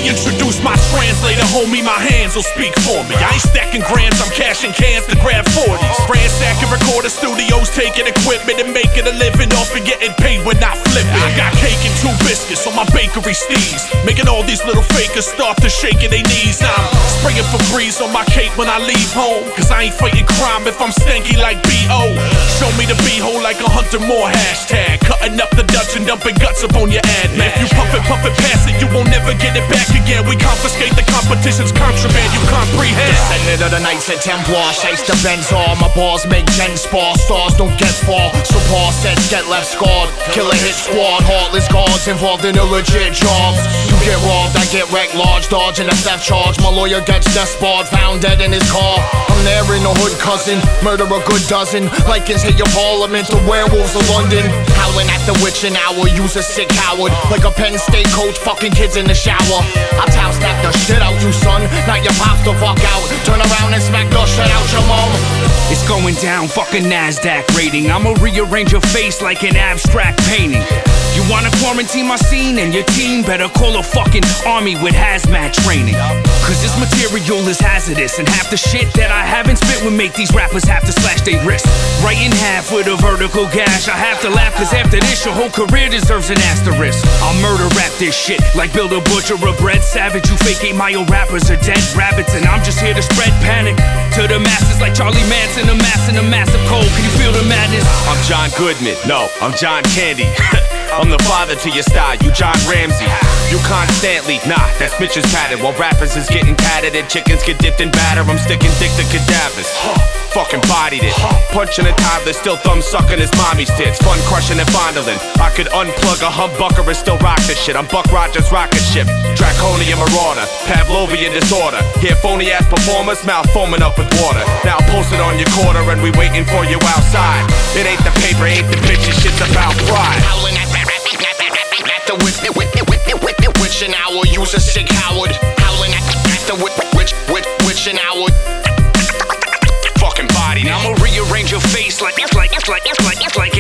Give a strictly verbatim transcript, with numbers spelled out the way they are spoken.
introduce my translator, homie, my hands will speak for me. I ain't stacking grams, I'm cashing cans to grab forties. Ransacking recorder studios, taking equipment and making a living off and getting paid when I flip it. I got cake and two biscuits on my bakery steez, making all these little fakers start to shaking their knees. I'm spraying Febreze on my cape when I leave home, cause I ain't fighting crime if I'm stanky like B O. Show me the B-hole like a Hunter Moore hashtag, cutting up the Dutch and dumping guts up on your ad, man. If you puff it, puff it, pass it, you won't never get it back again. We confiscate the competition's contraband, you comprehend. Descendant of the Knights of Templar, shakes the Benzar. My balls make gen spar, stars don't get far. So Paul says get left scarred. Killer hit squad, heartless guards involved in illegit jobs. You get robbed, I get wrecked large, dodging a theft charge. My lawyer gets death barred, found dead in his car. I'm there in the hood, cousin, murder a good dozen. Lycans hit your parliament, the werewolves of London. Howling at the witching hour, use a sick coward. Like a Penn State coach, fucking kids in the shower. I town snap the shit out you, son, not your pops the fuck out. Turn around and smack the shit out your mom. It's going down, fucking NASDAQ rating. I'ma rearrange your face like an abstract painting. You wanna quarantine my scene and your team better call a fucking army with hazmat training. Cause this material is hazardous, and half the shit that I haven't spit would make these rappers have to slash their wrists. Right in half with a vertical gash. I have to laugh cause after this your whole career deserves an asterisk. I'll murder rap this shit like Bill the Butcher or Bread Savage. You fake eight mile rappers are dead rabbits, and I'm just here to spread panic to the masses like Charlie Manson, amassing a massive cold. Can you feel the madness? I'm John Goodman, no, I'm John Candy. I'm the father to your style, you John Ramsey. You constantly, nah, that's bitches pattern. While rappers is getting tatted and chickens get dipped in batter, I'm sticking dick to cadavers. Fucking bodied it. Punching a toddler, still thumb sucking his mommy's tits. Fun crushing and fondling. I could unplug a humbucker and still rock this shit. I'm Buck Rogers' rocket ship. Draconian marauder, Pavlovian disorder. Hear phony ass performers, mouth foaming up with water. Now posted on your quarter and we waiting for you outside. It ain't the paper, ain't the bitches, shit's about pride. Howling at, at, at, at the witch, witch, witch, witching hour, use a sick coward. Howling at, at the witch, witch, witch, witching hour. Fucking body. Now I'ma rearrange your face like like like like like like